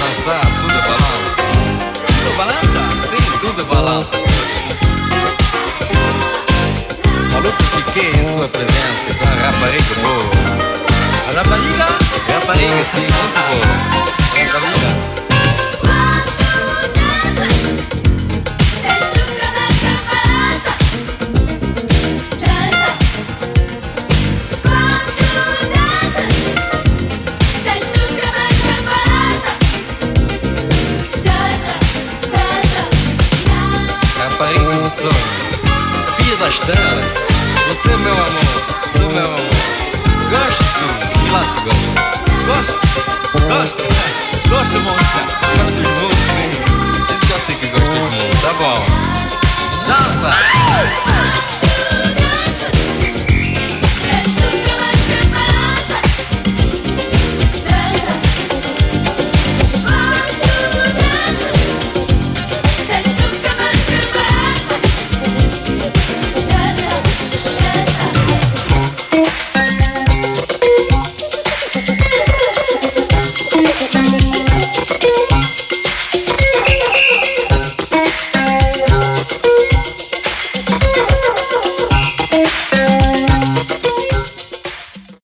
balançar, tudo balança. Tudo balança? Sim, tudo balança. Maluco, fiquei em sua presença com a rapariga boa. A rapariga? Rapariga, sim, muito boa. Rapariga. Rapariga do sonho, filha da estrela, você é meu amor, sou meu amor. Gosto de tudo, e lá se gosta. Gosto, moça. Gosto de mundo, sim. Isso que eu sei que gosto de mundo, tá bom. Dança!